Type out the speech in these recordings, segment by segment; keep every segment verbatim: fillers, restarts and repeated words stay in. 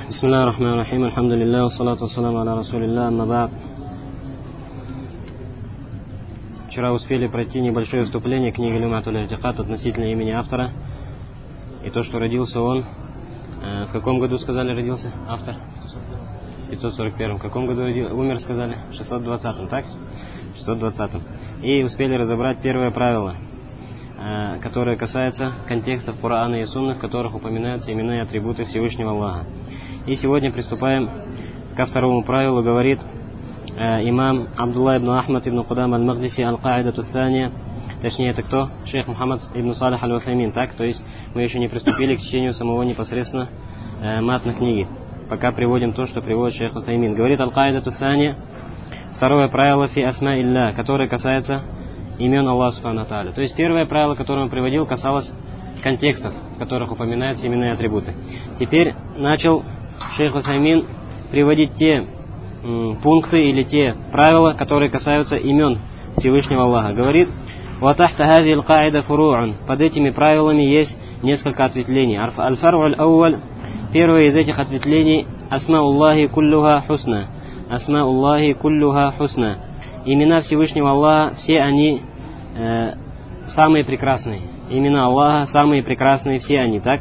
Бисмиллахи рахмани рахим, алхамдулиллах, вассалату вассаламу аля расулиллах, амма ба'д. Вчера успели пройти небольшое вступление книги Люматуль И'тикад относительно имени автора и то, что родился он. Э, в каком году, сказали, родился автор? В пятьсот сорок первом. В каком году родился? Умер, сказали? В шестьсот двадцатом, так? В шестьсот двадцатом. И успели разобрать первое правило, э, которое касается контекстов Корана и Сунны, в которых упоминаются имена и атрибуты Всевышнего Аллаха. И сегодня приступаем ко второму правилу. Говорит э, имам Абдулла ибн Ахмад ибн Кудам аль-Магдиси аль-Каидату ас-Сания. Точнее, это кто? Шейх Мухаммад ибн Салих аль-Усаймин. Так, то есть мы еще не приступили к чтению самого непосредственно э, матна книги. Пока приводим то, что приводит шейх Усаймин. Говорит аль-Каидату ас-Сания. Второе правило фи асма илля, которое касается имен Аллаха субхану ва тааля. То есть первое правило, которое он приводил, касалось контекстов, в которых упоминаются имена и атрибуты. Теперь начал шейх Усаймин приводить те м, пункты или те правила, которые касаются имен Всевышнего Аллаха. Говорит: وَتَحْتَ هَذِهِ الْقَاعِدَةِ فُرُوعٌ. Под этими правилами есть несколько ответвлений. Аль-фар'у аль-ауаль. Первое из этих ответвлений: асмауллахи куллуха хусна. Асмауллахи куллуха хусна. Имена Всевышнего Аллаха, все они э, самые прекрасные. Имена Аллаха самые прекрасные, все они, так?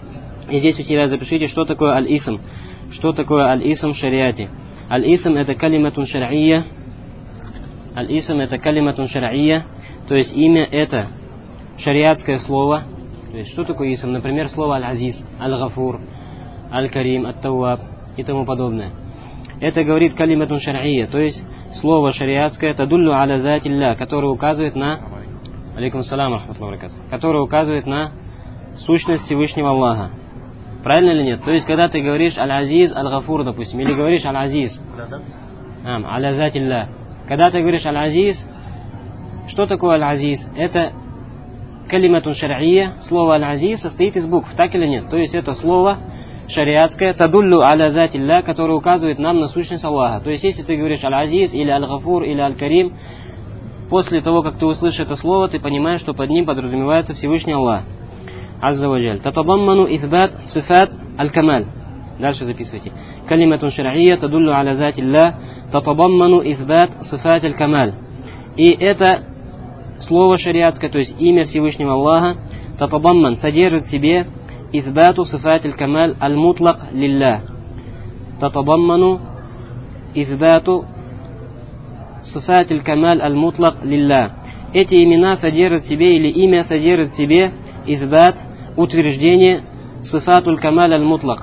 И здесь у тебя запишите, что такое аль-исм. Что такое аль-исм в шариате. Аль-исм это калиматун шар'ия. Аль-исм это калиматун шар'ия. То есть имя это шариатское слово. То есть что такое исм? Например, слово аль-азиз, аль-гафур, аль-карим, ат-тауаб и тому подобное. Это говорит калиматун шар'ия. То есть слово шариатское тадуллю аля затилля, которое указывает на алейкум салам рахматуллахи ва баракатуху, которое указывает на сущность Всевышнего Аллаха. Правильно или нет? То есть, когда ты говоришь аль-азиз, аль-гафур, допустим, или говоришь аль-азиз, аля затилля. Когда ты говоришь аль-азиз, что такое аль-азиз? Это калиматун шар'ия. Слово аль-азиз состоит из букв, так или нет? То есть, это слово шариатское, тадуллю аля затилля, которое указывает нам на сущность Аллаха. То есть, если ты говоришь аль-азиз, или аль-гафур, или аль-карим, после того, как ты услышишь это слово, ты понимаешь, что под ним подразумевается Всевышний Аллах. Азза ва джаль. Татадамману исбат сифат аль-камаль. Дальше записывайте. Калиматун шар'ия тадуллю аля затилля татадамману исбат сифат аль-камаль. И это слово шариатское, то есть имя Всевышнего Аллаха, татадамман, содержит в себе исбату сифат аль-камаль аль-мутлак лилля. Татадамману исбату сифат аль-камаль аль-мутлак лилля. Эти имена содержат в себе, или имя содержит в себе исбат, утверждение сифатуль камаль аль-мутлак,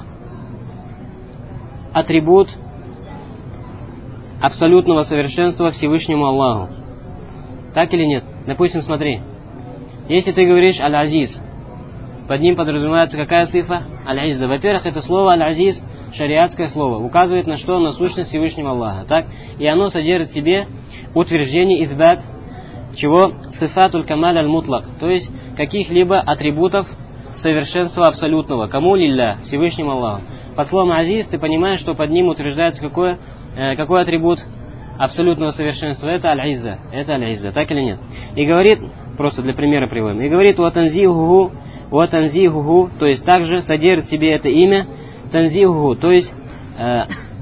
атрибут абсолютного совершенства Всевышнему Аллаху. Так или нет? Допустим, смотри. Если ты говоришь аль-азиз, под ним подразумевается какая сифа? Аль-изза. Во-первых, это слово аль-азиз, шариатское слово, указывает на что? На сущность Всевышнего Аллаха. Так? И оно содержит в себе утверждение исбат чего? Сифатуль камаль аль-мутлак. То есть каких-либо атрибутов совершенства абсолютного. Кому лилля? Всевышнему Аллаху. Под словом азиз ты понимаешь, что под ним утверждается какой, э, какой атрибут абсолютного совершенства. Это аль-изза. Это аль-изза. Так или нет? И говорит, просто для примера приводим, и говорит уатанзихуху, уатанзихуху, то есть также содержит в себе это имя танзихуху, то есть э,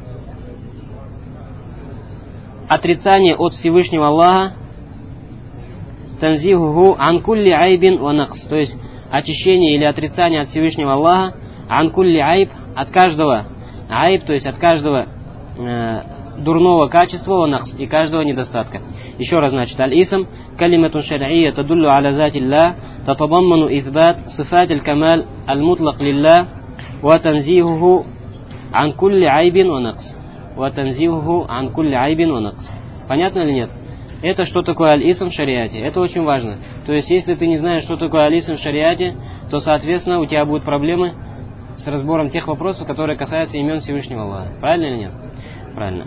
отрицание от Всевышнего Аллаха, танзихуху ан кулли айбин ва накс, то есть очищение или отрицание от Всевышнего Аллаха, ан кулли айб, от каждого айб, то есть от каждого э, дурного качества, ва накс, и каждого недостатка. Еще раз, значит, аль-исм калиматун шар'ия тадуллю аля затилля татадамману исбат сифат аль-камаль аль-мутлак лилля ва танзихуху ан кулли айбин ва накс. Ва танзихуху ан кулли айбин ва накс. Понятно или нет? Это что такое аль-исм в шариате? Это очень важно. То есть, если ты не знаешь, что такое аль-исм в шариате, то, соответственно, у тебя будут проблемы с разбором тех вопросов, которые касаются имен Всевышнего Аллаха. Правильно или нет? Правильно.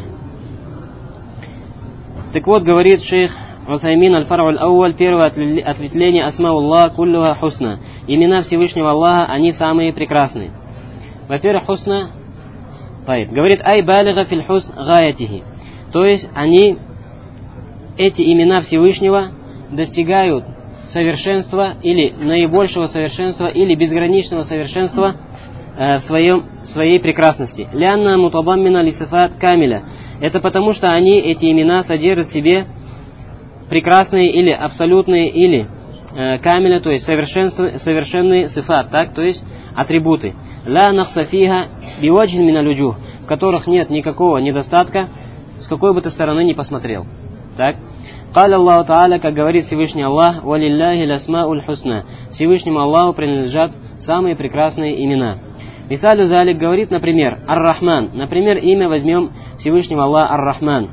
Так вот, говорит шейх Усаймин аль-фар'у аль-ауаль, первое ответвление асмауллах куллуха хусна. Имена Всевышнего Аллаха, они самые прекрасные. Во-первых, хусна, говорит, ай балига фил хусн гаятихи. То есть, они, эти имена Всевышнего достигают совершенства или наибольшего совершенства или безграничного совершенства в своем, своей прекрасности. Лянна мутадаммина лисифат камиля. Это потому, что они, эти имена, содержат в себе прекрасные или абсолютные, или э, камиля, то есть совершенные сифат, так, то есть атрибуты. Ла нахсафиха биоджин миналюджух, в которых нет никакого недостатка, с какой бы ты стороны ни посмотрел. Так? Каля Аллаху Та'аля, как говорит Всевышний Аллах, «Валилляхи ласмауль хусна». Всевышнему Аллаху принадлежат самые прекрасные имена. Мисалю залик говорит, например, Ар-Рахман. Например, имя возьмем Всевышнего Аллаха Ар-Рахман.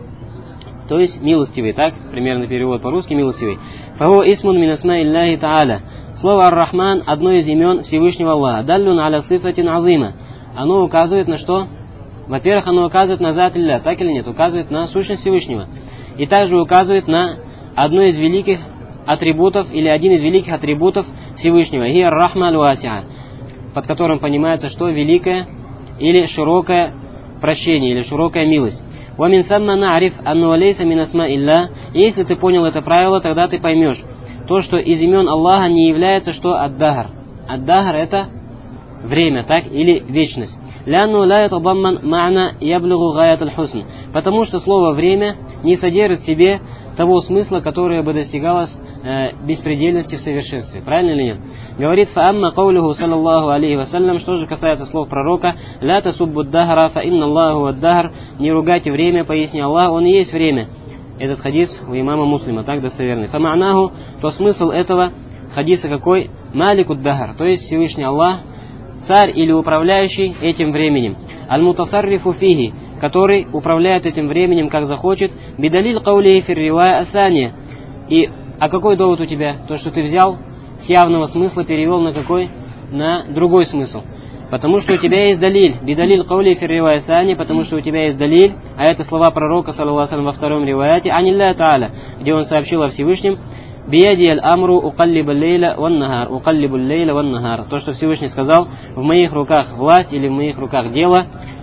То есть милостивый, так? Примерный перевод по-русски милостивый. Фаху исмун мин асма Иллахи Та'аля. Слово Ар-Рахман одно из имен Всевышнего Аллаха. Даллюн аля сифатин азима. Оно указывает на что? Во-первых, оно указывает на зат Илля, так или нет? Указывает на сущность Всевышнего. И также указывает на одно из великих атрибутов, или один из великих атрибутов Всевышнего. Хи ар-рахма аль-васиа, под которым понимается, что великое или широкое прощение, или широкая милость. وَمِنْ ثَمَّ نَعْرِفْ أَنَّهُ لَيْسَ مِنْ أَسْمَاءِ اللَّهِ. Если ты понял это правило, тогда ты поймешь, то, что из имен Аллаха не является, что ад-дахр. Ад-дахр это время, так, или вечность. لأنه لا يتضمن معنى يبلغ غاية الحسن. Потому что слово «время» не содержит в себе того смысла, которое бы достигалось э, беспредельности в совершенстве. Правильно или нет? Говорит «Фаамма каулюху саллаллаху алейхи вассалям», что же касается слов пророка, «Ля тасуббу дахра, фа инна Аллаху ад-дахр». Не ругайте время, поясни Аллах, он и есть время. Этот хадис у имама Муслима, так достоверный. «Фама'наху», то смысл этого хадиса какой? «Малик ад-дахр», то есть Всевышний Аллах, царь или управляющий этим временем. Аль-мутасаррифу фихи, который управляет этим временем как захочет. Бидалиль каулихи фир ривая асания. И а какой довод у тебя? То, что ты взял с явного смысла, перевел на какой? На другой смысл. Потому что у тебя есть далиль. Бидалиль каулихи фир ривая асания, потому что у тебя есть далиль, а это слова пророка, саллаллаху алейхи ва саллям, во втором риваяте, анилля та'аля, где он сообщил о Всевышнем, «Бияди аль-амру укаллибу лейля ван нахар, укаллибу лейля ван нахар». То, что Всевышний сказал, в моих руках власть или в моих руках дело,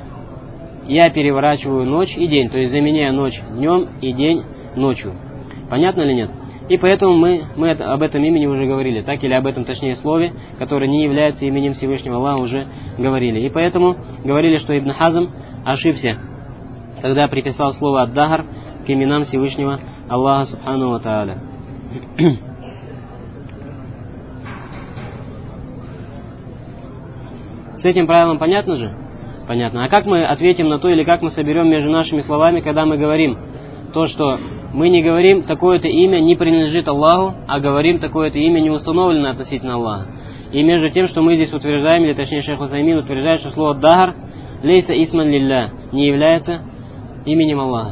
я переворачиваю ночь и день, то есть заменяю ночь днем и день ночью. Понятно или нет? И поэтому мы, мы это, об этом имени уже говорили, так, или об этом, точнее, слове, которое не является именем Всевышнего Аллаха, уже говорили. И поэтому говорили, что Ибн Хазм ошибся, когда приписал слово ад-дахр к именам Всевышнего Аллаха субхану ва тааля. С этим правилом понятно же? Понятно. А как мы ответим на то, или как мы соберем между нашими словами, когда мы говорим то, что мы не говорим такое-то имя не принадлежит Аллаху, а говорим такое-то имя не установлено относительно Аллаха. И между тем, что мы здесь утверждаем, или точнее шейх Усаймин утверждает, что слово «дахр» лейса исман лилля не является именем Аллаха.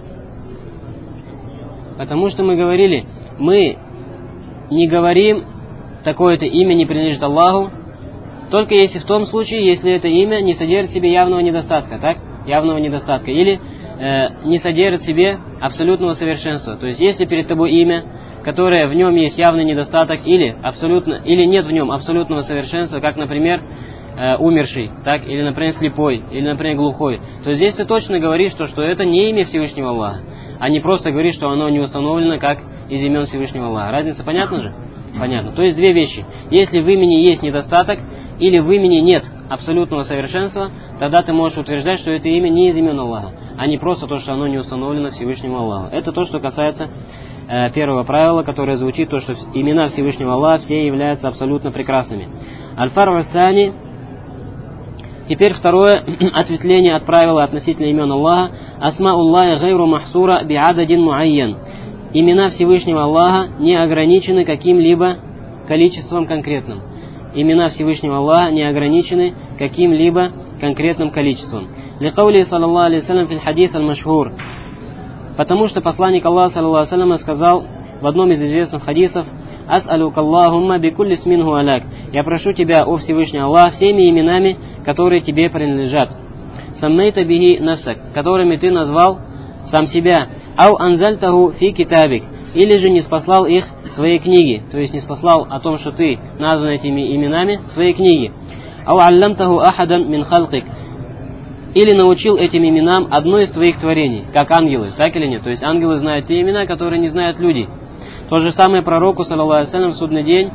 Потому что мы говорили, мы не говорим такое-то имя не принадлежит Аллаху, только если в том случае, если это имя не содержит в себе явного недостатка, так? Явного недостатка. Или э, не содержит в себе абсолютного совершенства. То есть, если перед тобой имя, которое в нем есть явный недостаток, или, абсолютно, или нет в нем абсолютного совершенства, как, например, э, умерший, так? Или, например, слепой, или, например, глухой, то здесь ты точно говоришь, что, что это не имя Всевышнего Аллаха, а не просто говоришь, что оно не установлено как из имен Всевышнего Аллаха. Разница понятна же? Понятно. То есть две вещи. Если в имени есть недостаток, или в имени нет абсолютного совершенства, тогда ты можешь утверждать, что это имя не из имен Аллаха, а не просто то, что оно не установлено Всевышнему Аллаху. Это то, что касается э, первого правила, которое звучит, то, что имена Всевышнего Аллаха все являются абсолютно прекрасными. Аль-Фар'у ас-Сани. Теперь второе ответвление от правила относительно имен Аллаха. Асмауллахи гайру махсура би'ададин муайян. Имена Всевышнего Аллаха не ограничены каким-либо количеством конкретным. Имена Всевышнего Аллаха не ограничены каким-либо конкретным количеством. Ликаули саллаллаху алейхи вассалям фил хадис аль-машхур. Потому что посланник Аллаха саллаллаху алейхи вассалям сказал в одном из известных хадисов: «Ас'алука Аллахумма бикулли сминху аляк». Я прошу тебя, о Всевышний Аллах, всеми именами, которые тебе принадлежат. Саммейта бихи нафсак, которыми ты назвал сам себя. Ау анзальтаху фи китабик. Или же не спаслал их в своей книге. То есть не спаслал о том, что ты назван этими именами в своей книге. Ау аллямтаху ахадан мин халкик. Или научил этим именам одно из твоих творений, как ангелы, так или нет? То есть ангелы знают те имена, которые не знают люди. То же самое пророку, саллаллаху алейхи ва саллям, в судный день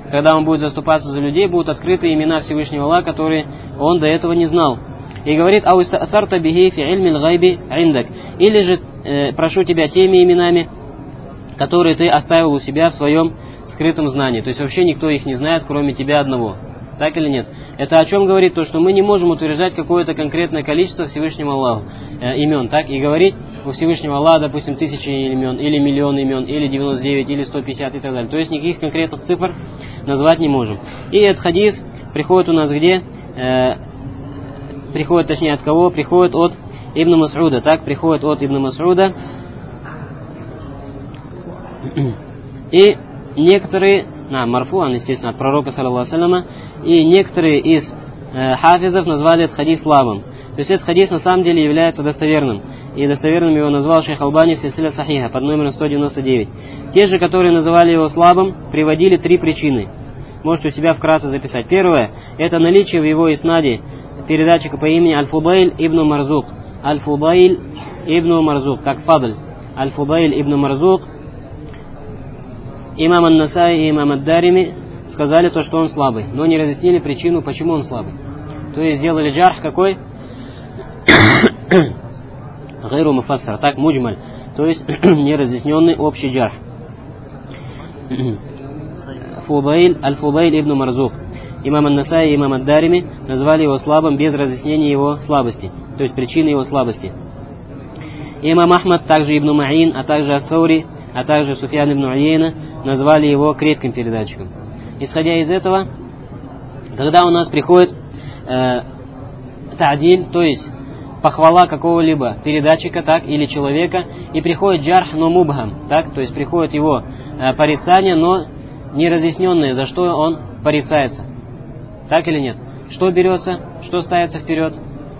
когда он будет заступаться за людей, будут открыты имена Всевышнего Аллаха, которые он до этого не знал. И говорит: «Ау иста'атарта бихи фи илмил гайби индак». Или же э, прошу тебя теми именами, которые ты оставил у себя в своем скрытом знании. То есть вообще никто их не знает, кроме тебя одного. Так или нет? Это о чем говорит? То, что мы не можем утверждать какое-то конкретное количество Всевышнему Аллаху э, имен, так? И говорить у Всевышнего Аллаха, допустим, тысячи имен, или миллион имен, или девяносто девять, или сто пятьдесят и так далее. То есть никаких конкретных цифр назвать не можем. И этот хадис приходит у нас где? Э, приходит, точнее, от кого? Приходит от Ибн Мас'уда, так? Приходит от Ибн Мас'уда. И некоторые, на, марфуан, естественно, от пророка, саллаллаху алейхи ва салляма, и некоторые из э, хафизов назвали этот хадис слабым. То есть этот хадис на самом деле является достоверным. И достоверным его назвал шейх Албани в Сильсиля Сахиха под номером сто девяносто девять. Те же, которые называли его слабым, приводили три причины. Можете у себя вкратце записать. Первое, это наличие в его иснаде передатчика по имени Аль-Фудайль ибн Марзук. Аль-Фудайль ибн Марзук, как Фадль. Аль-Фудайль ибн Марзук. Имам Ан-Насаи и имам Ад-Дарими сказали то, что он слабый, но не разъяснили причину, почему он слабый. То есть сделали джарх какой? Гайру муфассар, так, муджмаль, то есть неразъясненный общий джарх. Фудайль, Аль-Фудайль ибн Марзук. Имам Ан-Насаи и имам Ад-Дарими назвали его слабым без разъяснения его слабости, то есть причины его слабости. Имам Ахмад, также Ибн Ма'ин, а также Ас-Саури, а также Суфьян ибн Уейна назвали его крепким передатчиком. Исходя из этого, когда у нас приходит э, та'диль, то есть похвала какого-либо передатчика, так, или человека, и приходит джарх, но мубхам, так, то есть приходит его э, порицание, но не разъясненное, за что он порицается. Так или нет? Что берется, что ставится вперед?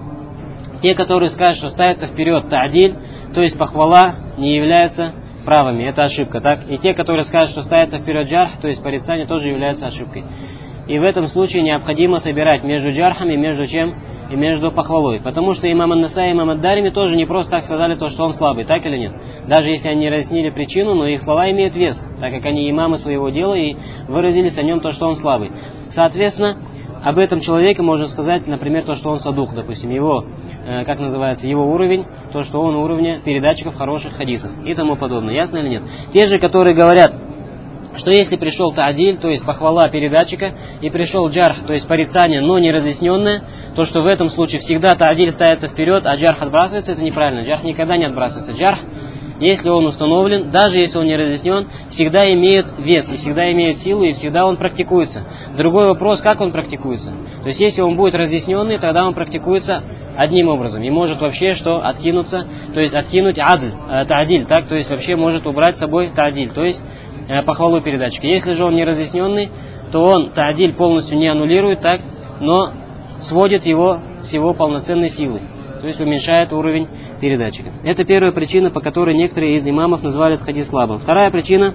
Те, которые скажут, что ставится вперед та'диль, то есть похвала, не является правыми, это ошибка, так? И те, которые скажут, что ставится вперед джарх, то есть порицание, тоже является ошибкой. И в этом случае необходимо собирать между джархами, между чем и между похвалой. Потому что имам Ан-Насаи и имам Ад-Дарими тоже не просто так сказали то, что он слабый, так или нет? Даже если они разъяснили причину, но их слова имеют вес, так как они имамы своего дела и выразились о нем то, что он слабый. Соответственно, об этом человеке можно сказать, например, то, что он садук, допустим, его, э, как называется, его уровень, то, что он уровня передатчиков хороших хадисов и тому подобное. Ясно или нет? Те же, которые говорят, что если пришел та'диль, то есть похвала передатчика, и пришел джарх, то есть порицание, но не разъясненное, то, что в этом случае всегда та'диль ставится вперед, а джарх отбрасывается, это неправильно. Джарх никогда не отбрасывается. Джарх, если он установлен, даже если он не разъяснен, всегда имеет вес, и всегда имеет силу, и всегда он практикуется. Другой вопрос, как он практикуется. То есть, если он будет разъясненный, тогда он практикуется одним образом, и может вообще что? Откинуться, то есть откинуть адль, э, та'диль, так, то есть вообще может убрать с собой та'диль, то есть э, похвалу передатчика. Если же он не разъясненный, то он та'диль полностью не аннулирует, так, но сводит его с его полноценной силой. То есть уменьшает уровень передатчика. Это первая причина, по которой некоторые из имамов назвали этот хадис слабым. Вторая причина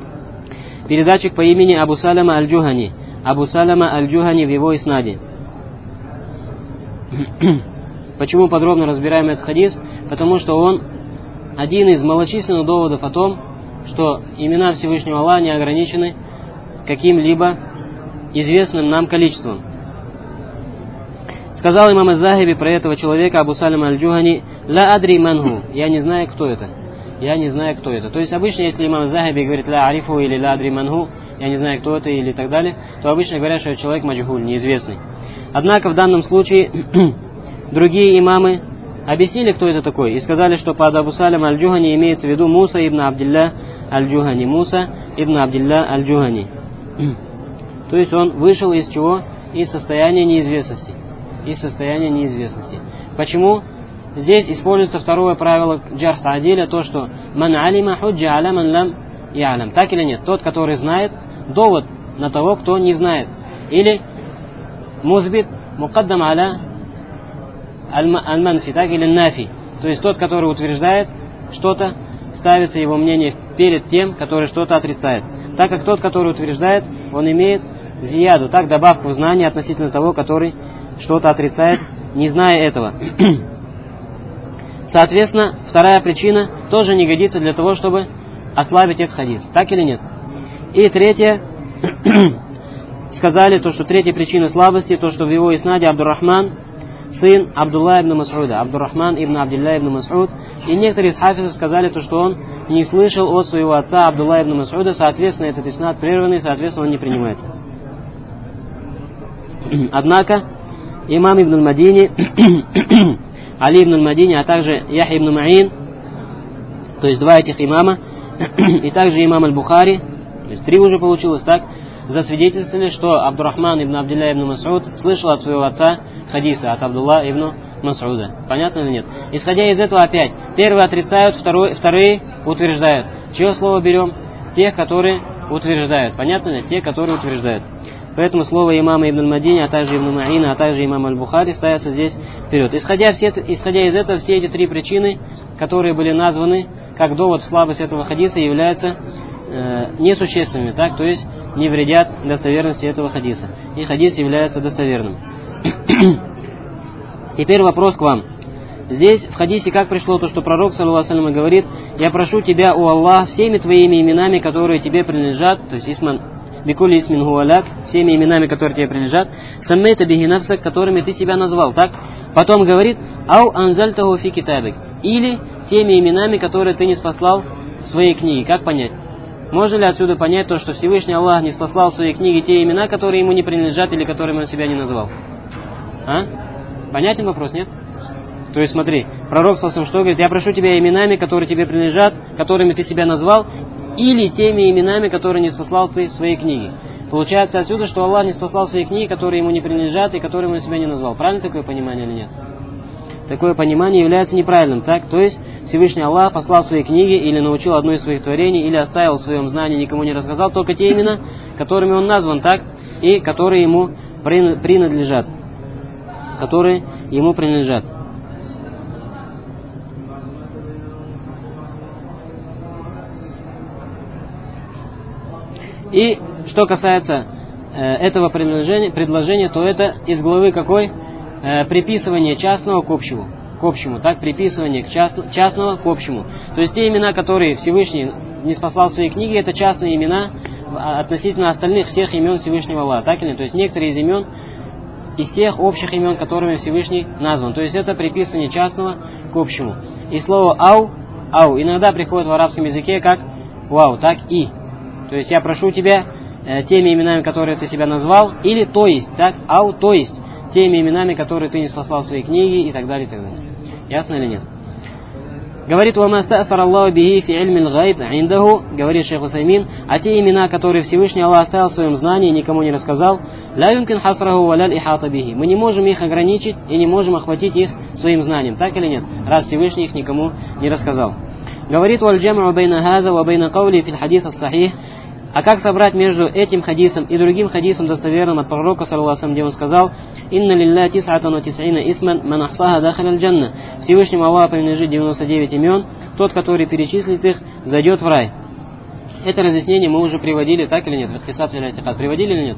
– передатчик по имени Абу Салама Аль-Джухани. Абу Салама Аль-Джухани в его иснаде. Почему подробно разбираем этот хадис? Потому что он один из малочисленных доводов о том, что имена Всевышнего Аллаха не ограничены каким-либо известным нам количеством. Сказал имам Аз-Захиби про этого человека, Абу Салама Аль-Джухани: «Ла адри манху», я не знаю, кто это. Я не знаю, кто это. То есть обычно, если имам Аз-Захиби говорит «ла арифу» или «ла адри манху», я не знаю, кто это или так далее, то обычно говорят, что человек маджхуль, неизвестный. Однако в данном случае другие имамы объяснили, кто это такой, и сказали, что под Абу Салама Аль-Джухани имеется в виду Муса ибн Абдилля Аль-Джухани. Муса ибн Абдилля Аль-Джухани. То есть он вышел из чего? Из состояния неизвестности. Из состояния неизвестности. Почему? Здесь используется второе правило джарх та'диля, то, что «ман алима худжа аля ман лам я'лам». Так или нет? Тот, который знает, довод на того, кто не знает. Или музбит мукаддам аля аль-манфи, так, или нафи. То есть тот, который утверждает что-то, ставится его мнение перед тем, который что-то отрицает. Так как тот, который утверждает, он имеет зияду, так, добавку знания относительно того, который что-то отрицает, не зная этого. Соответственно, вторая причина тоже не годится для того, чтобы ослабить этот хадис. Так или нет? И третья, сказали, то, что третья причина слабости, то, что в его иснаде Абдуррахман, сын Абдулла ибн Мас'уда, Абдуррахман ибн Абдилля ибн Мас'уд, и некоторые из хафизов сказали, то, что он не слышал от своего отца Абдулла ибн Мас'уда, соответственно, этот иснад прерванный, соответственно, он не принимается. Однако, имам ибн аль-Мадини, Али ибн аль-Мадини, а также Яхья ибн Ма'ин, то есть два этих имама, и также имам аль-Бухари, то есть три уже получилось, так, засвидетельствовали, что Абдуррахман ибн Абдилля ибн Мас'уд слышал от своего отца хадиса, от Абдулла ибн Мас'уда. Понятно или нет? Исходя из этого опять, первые отрицают, второй, вторые утверждают. Чье слово берем? Тех, которые утверждают. Понятно ли? Те, которые утверждают. Поэтому слово имама ибн аль-Мадини, а также ибн Ма'ина, а также имама аль-Бухари ставятся здесь вперед. Исходя, все, исходя из этого, все эти три причины, которые были названы как довод в слабость этого хадиса, являются э, несущественными, так, то есть не вредят достоверности этого хадиса. И хадис является достоверным. Теперь вопрос к вам. Здесь в хадисе как пришло то, что пророк, саллаллаху алейхи ва саллям, говорит: «Я прошу тебя, о Аллах, всеми твоими именами, которые тебе принадлежат», то есть исман бикули исмин гуаляк, всеми именами, которые тебе принадлежат, саммейта биги нафсак, которыми ты себя назвал, так? Потом говорит: «Ау анзальтаху фи китабик», или теми именами, которые ты не спаслал в своей книге. Как понять? Можно ли отсюда понять то, что Всевышний Аллах не спаслал в своей книге те имена, которые ему не принадлежат или которыми он себя не назвал? А? Понятен вопрос, нет? То есть смотри, пророк саллаллаху что говорит: «Я прошу тебя именами, которые тебе принадлежат, которыми ты себя назвал, или теми именами, которые не спаслал ты в своей книге». Получается отсюда, что Аллах не спаслал в своей книге, которые ему не принадлежат и которыми он себя не назвал. Правильно такое понимание или нет? Такое понимание является неправильным, так? То есть Всевышний Аллах послал свои книги или научил одно из своих творений, или оставил в своем знании, никому не рассказал, только те имена, которыми он назван, так? И которые ему принадлежат. Которые ему принадлежат. И что касается э, этого предложения, предложения, то это из главы какой? Э, приписывание частного к общему. К общему, так? Приписывание к частно, частного к общему. То есть те имена, которые Всевышний не спаслал в своей книге, это частные имена относительно остальных всех имен Всевышнего Аллаха. Так или нет? То есть некоторые из имен из тех общих имен, которыми Всевышний назван. То есть это приписывание частного к общему. И слово ау, ау иногда приходит в арабском языке как вау, так и. То есть я прошу тебя э, теми именами, которые ты себя назвал, или то есть, так, ау, то есть, теми именами, которые ты не спаслал в своей книге, и так далее, и так далее. Ясно или нет? Говорит: «Вама стафар Аллаху бихи фи ильми л-гайб индаху», говорит шейх Усаймин, а те имена, которые Всевышний Аллах оставил в своем знании и никому не рассказал, ла юмкин хасраху ва ла ихата бихи. Мы не можем их ограничить и не можем охватить их своим знанием, так или нет? Раз Всевышний их никому не рассказал. Говорит: «Валь джам'у байна хаза ва байна каули фил хадис ас-сахих». А как собрать между этим хадисом и другим хадисом достоверным от пророка, саллаллаху алейхи ва саллям, где он сказал: «Инна лилля тис'атан ва тис'ина исман, ман ахсаха дахаля аль-джанна». Всевышнему Аллаху принадлежит девяносто девять имен, тот, который перечислит их, зайдет в рай. Это разъяснение мы уже приводили, так или нет? В ихтисад фил и'тикад приводили или нет?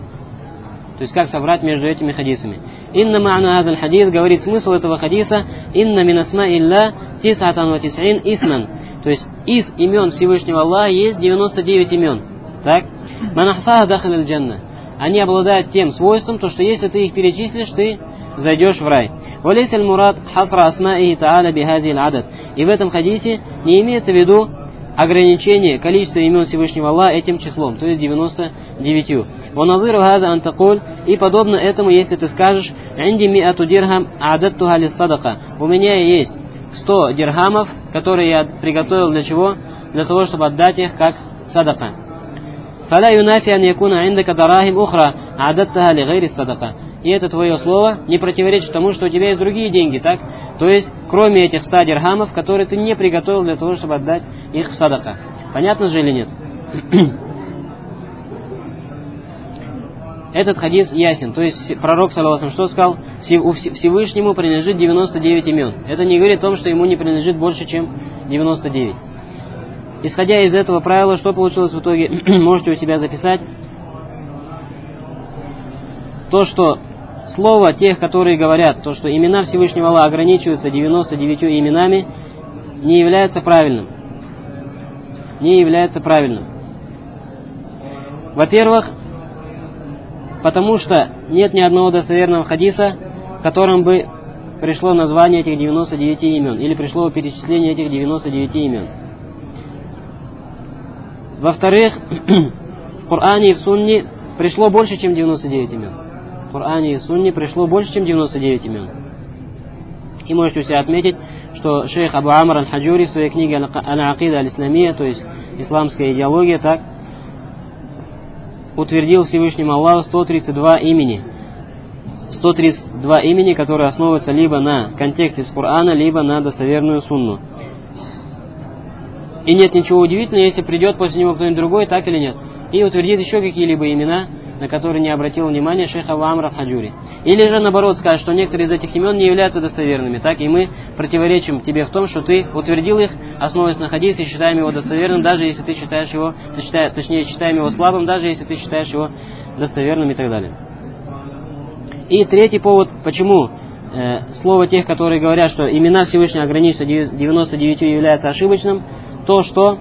То есть как собрать между этими хадисами. «Инна ма'на хазаль хадис», говорит смысл этого хадиса: «Инна мин асма'илля тис'атан ва тис'ин исман». То есть из имен Всевышнего Аллаха есть девяносто девять имен. Так? «Манахсаха дахаля аль-джанна». Они обладают тем свойством, то, что если ты их перечислишь, ты зайдешь в рай. «Валейса аль-мурад хасра асма'ихи та'аля бихази аль-адад». И в этом хадисе не имеется в виду ограничение количества имен Всевышнего Аллаха этим числом, то есть девяносто девятью. «Ваназиру хаза антакуль». И подобно этому, если ты скажешь: «Инди ми'ату дирхам а'адаттуха лис-садака». У меня есть сто дирхамов, которые я приготовил для чего? Для того, чтобы отдать их как садака. «Фаля юнафи ан якуна индака дарахим ухра а'адаттаха ли гайри садака». И это твое слово не противоречит тому, что у тебя есть другие деньги, так? То есть, кроме этих ста дирхамов, которые ты не приготовил для того, чтобы отдать их в садака. Понятно же или нет? Этот хадис ясен. То есть, пророк, саллаллаху алейхи ва саллям, что сказал? Всевышнему принадлежит девяносто девять имен. Это не говорит о том, что ему не принадлежит больше, чем девяносто девять. Исходя из этого правила, что получилось в итоге? Можете у себя записать. То, что слово тех, которые говорят, то, что имена Всевышнего Аллаха ограничиваются девяносто девятью именами, не является правильным. Не является правильным. Во-первых, потому что нет ни одного достоверного хадиса, в котором бы пришло название этих девяноста девяти имен, или пришло перечисление этих девяноста девяти имен. Во-вторых, в Коране и в Сунне пришло больше, чем девяносто девять имен. В Коране и в Сунне пришло больше, чем девяносто девять имен. И можете у себя отметить, что шейх Абу Амр аль-Хаджури в своей книге «Аль-Акида аль-Исламия», то есть «Исламская идеология», так, утвердил Всевышнему Аллаху сто тридцать два имени. сто тридцать два имени, которые основываются либо на контексте из Корана, либо на достоверную сунну. И нет ничего удивительного, если придет после него кто-нибудь другой, так или нет, и утвердит еще какие-либо имена, на которые не обратил внимания шейх Абу Амр аль-Хаджури. Или же, наоборот, скажет, что некоторые из этих имен не являются достоверными, так, и мы противоречим тебе в том, что ты утвердил их, основываясь на хадисе, и считаем его достоверным, даже если ты считаешь его, точнее, считаем его слабым, даже если ты считаешь его достоверным и так далее. И третий повод, почему э, слово тех, которые говорят, что имена Всевышнего ограничиваются девяносто девятью, является ошибочным, то, что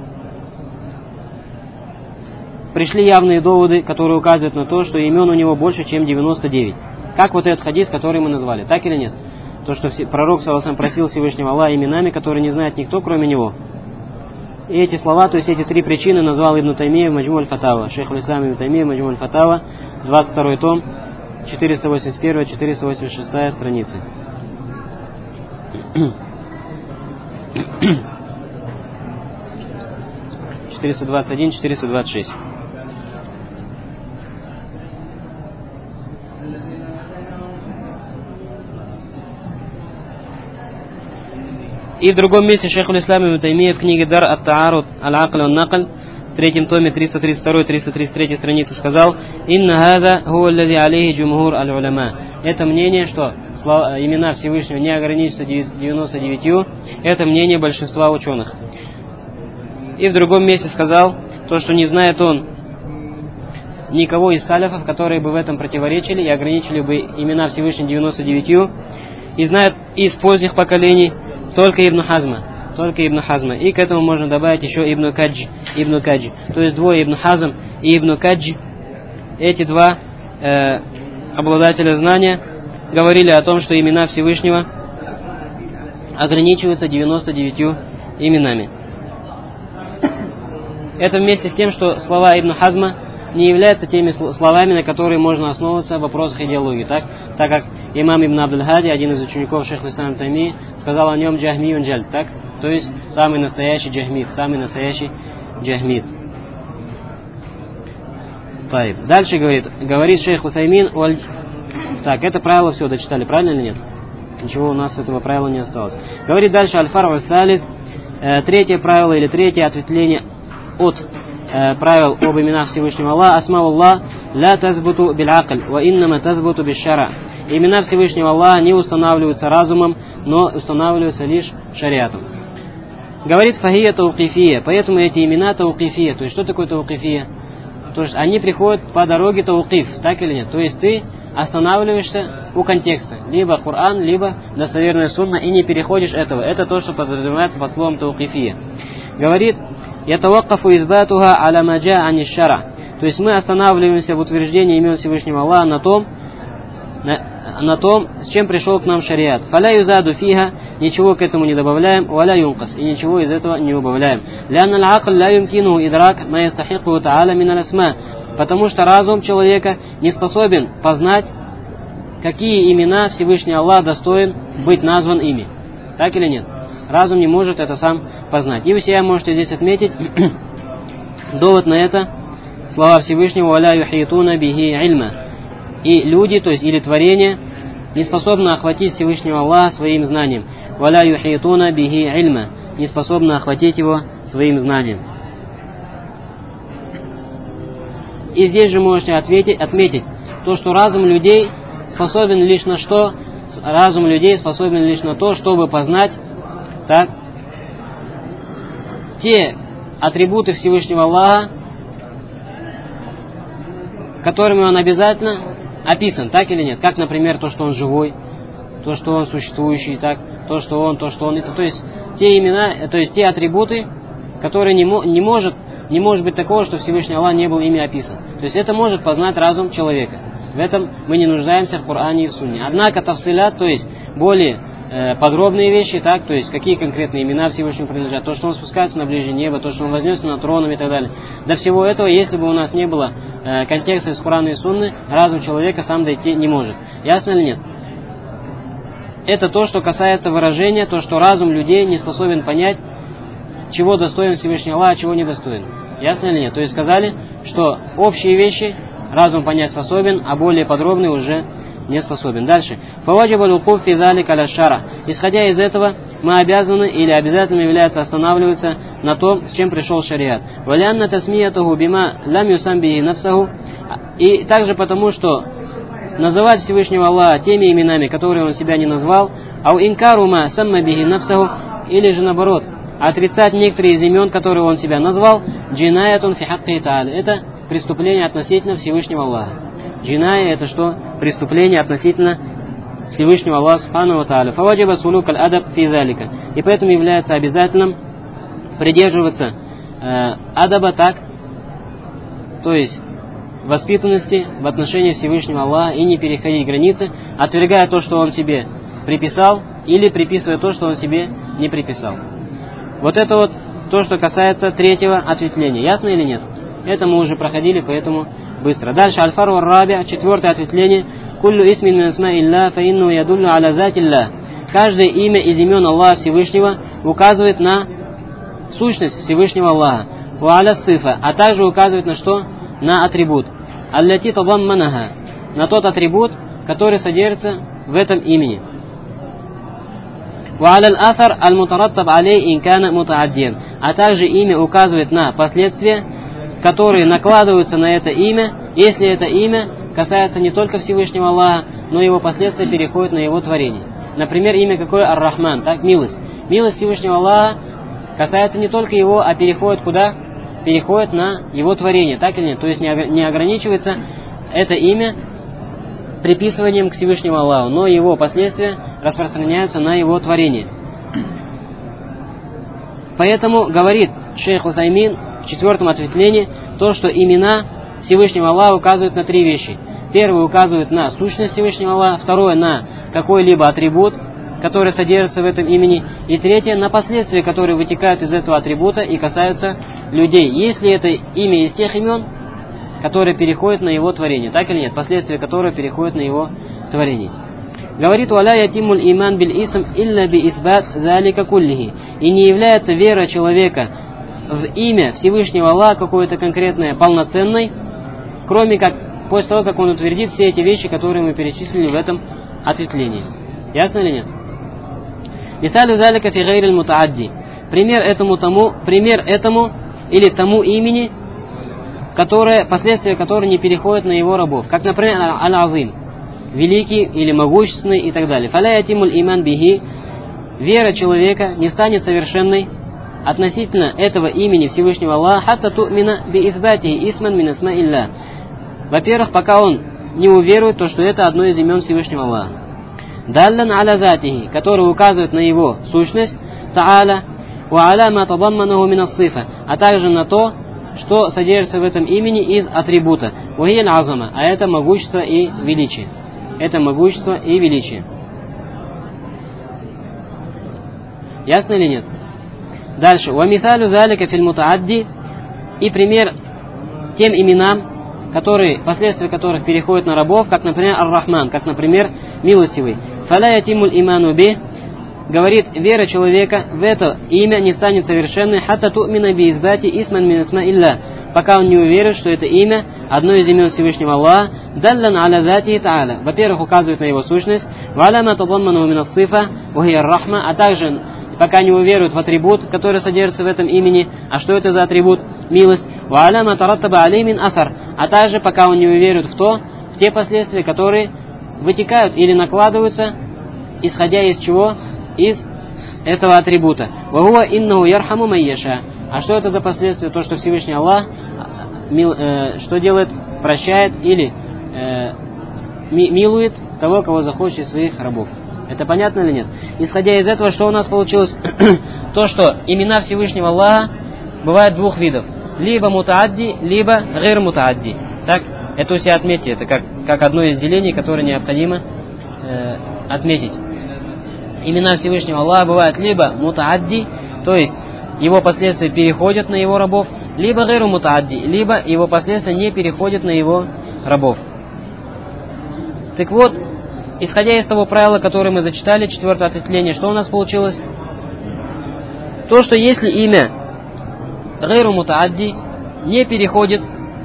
пришли явные доводы, которые указывают на то, что имен у него больше, чем девяносто девять. Как вот этот хадис, который мы назвали, так или нет? То, что пророк саллаллаху алейхи ва саллям просил Всевышнего Аллаха именами, которые не знает никто, кроме него. И эти слова, то есть эти три причины назвал Ибн Таймия в Маджму аль-Фатава. Шейх аль-Ислам Ибн Таймия в Маджму аль-Фатава, двадцать второй том, четыреста восемьдесят первая — четыреста восемьдесят шестая страницы. четыреста двадцать один — четыреста двадцать шесть. И в другом месте шейх аль-Ислам Ибн Таймия в книге Дар ат-Таарут аль-Акл ван-Накл в третьем томе триста тридцать второй — триста тридцать третья страницы сказал: «Инна хада хуа аллади алейхи джумхур аль-уляма». Это мнение, что имена Всевышнего не ограничиваются девяносто девятью, это мнение большинства ученых. И в другом месте сказал, то, что не знает он никого из саляфов, которые бы в этом противоречили и ограничили бы имена Всевышнего девяносто девятью, и знает из поздних поколений только Ибн Хазма, только Ибн Хазма. И к этому можно добавить еще Ибн Каджи, Ибн Каджи. То есть двое, Ибн Хазм и Ибн Каджи, эти два э, обладателя знания говорили о том, что имена Всевышнего ограничиваются девяносто девятью именами. Это вместе с тем, что слова Ибн Хазма не являются теми словами, на которые можно основываться в вопросах идеологии, так, так как имам Ибн Абдуль-Хади, один из учеников шейха ислама Таймии, сказал о нем джахми унджаль, так, то есть самый настоящий джахмид, самый настоящий джахмид. Дальше говорит, говорит шейх Усаймин, оль... так, это правило все дочитали, правильно или нет? Ничего у нас с этого правила не осталось. Говорит дальше аль-фар'у салис, третье правило или третье ответвление от э, правил об именах Всевышнего Аллаха: асмауллах ла тазбуту биль-акль ва иннама тазбуту биш-шара. Имена Всевышнего Аллаха не устанавливаются разумом, но устанавливаются лишь шариатом. Говорит фахия таукифия, поэтому эти имена таукифия. То есть что такое таукифия? То есть они приходят по дороге таукиф, так или нет? То есть ты останавливаешься у контекста, либо Коран, либо достоверная сунна, и не переходишь этого. Это то, что подразумевается под словом таукифия. Говорит ятаваккафу избатуха аля ма джаа ани шара. То есть мы останавливаемся в утверждении имен Всевышнего Аллаха на том, на, на том, с чем пришел к нам шариат. Фаля юзаду фиха, ничего к этому не добавляем, валя юнкас, и ничего из этого не убавляем. Лянна аль-акл ла юмкину идрак ма ястахику та'аля мин аль-асма. Потому что разум человека не способен познать, какие имена Всевышний Аллах достоин быть назван ими. Так или нет? Разум не может это сам познать. И вы себя можете здесь отметить довод на это слова Всевышнего: «Валя юхитуна бихи ильма». И люди, то есть или творение, не способны охватить Всевышнего Аллаха своим знанием. «Валя юхитуна бихи ильма», не способны охватить его своим знанием. И здесь же можете ответить, отметить то, что разум людей способен лишь на что? Разум людей способен лишь на то, чтобы познать, так, те атрибуты Всевышнего Аллаха, которыми он обязательно описан, так или нет? Как, например, то, что он живой, то, что он существующий, так, то, что он, то, что он. Это, то есть те имена, то есть те атрибуты, которые не, не может, не может быть такого, что Всевышний Аллах не был ими описан. То есть это может познать разум человека. В этом мы не нуждаемся в Коране и в Сунне. Однако тафсилят, то есть более э, подробные вещи, так, то есть какие конкретные имена Всевышнему принадлежат, то, что он спускается на ближнее небо, то, что он вознесся над троном и так далее. До всего этого, если бы у нас не было э, контекста из Корана и Сунны, разум человека сам дойти не может. Ясно или нет? Это то, что касается выражения, то, что разум людей не способен понять, чего достоин Всевышний Аллах, а чего недостоин. Ясно или нет? То есть сказали, что общие вещи разум понять способен, а более подробные уже не способен. Дальше. Исходя из этого, мы обязаны или обязательно является останавливаться на том, с чем пришел шариат. И также потому, что называть Всевышнего Аллаха теми именами, которые он себя не назвал, или же наоборот, отрицать некоторые из имен, которые он себя назвал, джинаятун фи хакки та'аля. Это преступление относительно Всевышнего Аллаха. Джиная — это что? Преступление относительно Всевышнего Аллаха субхану ва та'аля. Фаваджиба сулук аль-адаб фи залика. И поэтому является обязательным придерживаться э, адаба так, то есть воспитанности в отношении Всевышнего Аллаха и не переходить границы, отвергая то, что он себе приписал, или приписывая то, что он себе не приписал. Вот это вот то, что касается третьего ответвления. Ясно или нет? Это мы уже проходили, поэтому быстро. Дальше. Аль-фару ар-раби, четвертое ответвление. Куллю исмин мин асма'илля фа инну ядуллю аля затилля. Каждое имя из имен Аллаха Всевышнего указывает на сущность Всевышнего Аллаха. Ва аля сифа, а также указывает на что? На атрибут. Аллати тадамманаха, на тот атрибут, который содержится в этом имени. Ва аля аль-афар аль-мутараттаб алей ин кана мутааддин, а также имя указывает на последствия, которые накладываются на это имя, если это имя касается не только Всевышнего Аллаха, но его последствия переходят на его творение. Например, имя какое? Ар-Рахман, так, милость. Милость Всевышнего Аллаха касается не только его, а переходит куда? Переходит на его творение, так или нет? То есть не ограничивается это имя приписыванием к Всевышнему Аллаху, но его последствия распространяются на его творение. Поэтому говорит шейх Усаймин в четвертом ответвлении то, что имена Всевышнего Аллаха указывают на три вещи. Первое указывает на сущность Всевышнего Аллаха, второе на какой-либо атрибут, который содержится в этом имени, и третье на последствия, которые вытекают из этого атрибута и касаются людей. Если это имя из тех имен, которые переходят на его творение, так или нет, последствия которые переходят на его творение. Говорит: «Валя ятимуль иман биль исм илля би итбат залика куллихи». И не является вера человека в имя Всевышнего Аллаха какое-то конкретное полноценной, кроме как после того, как он утвердит все эти вещи, которые мы перечислили в этом ответвлении. Ясно или нет? Мисалю залика фи гайриль мутаадди. Пример этому тому, пример этому или тому имени, которое, последствия которого не переходят на его рабов. Как, например, Аль-Азим, великий или могущественный и так далее. Фаля ятимуль иман бихи. Вера человека не станет совершенной относительно этого имени Всевышнего Аллаха, хатта ту'мина би исбатихи исман мин асма'илля. Во-первых, пока он не уверует, то, что это одно из имен Всевышнего Аллаха. Даллан аля затихи, который указывает на его сущность, та'аля, ва аля ма тадамманаху мин ас-сифа, а также на то, что содержится в этом имени из атрибута. Ва хия аль-азама, а это могущество и величие. Это могущество и величие. Ясно или нет? Дальше. Ва мисалю залика фил мутаадди. И пример тем именам, которые, последствия которых переходят на рабов, как, например, Ар-Рахман, как, например, милостивый. Фаля ятимуль иману би. Говорит, вера человека в это имя не станет совершенной, хатта ту'мина би избати исман мин асма'илля, пока он не уверит, что это имя одно из имен Всевышнего Аллаха, даллан аля зати та'аля. Во-первых, указывает на его сущность, ва аля ма тадамману мин ас-сифа, ва хия ар-рахма, а также пока не уверует в атрибут, который содержится в этом имени. А что это за атрибут? Милость. Ва аля ма тараттаба алей мин афар, а также пока он не уверует в то, в те последствия, которые вытекают или накладываются, исходя из чего? Из этого атрибута. Вахуа иннаху ярхаму ман яша. А что это за последствия? То, что Всевышний Аллах мил, э, что делает? Прощает или э, ми, милует того, кого захочет из своих рабов. Это понятно или нет? Исходя из этого, что у нас получилось? То, что имена Всевышнего Аллаха бывают двух видов. Либо мутаадди, либо гайр мутаадди. Так? Это у себя отметьте. Это как как одно из делений, которое необходимо э, отметить. Имена Всевышнего Аллаха бывают либо мутаадди, то есть его последствия переходят на его рабов, либо гайру мутаадди, либо его последствия не переходят на его рабов. Так вот, исходя из того правила, которое мы зачитали, четвертое ответвление, что у нас получилось? То, что если имя гайру мутаадди не переходит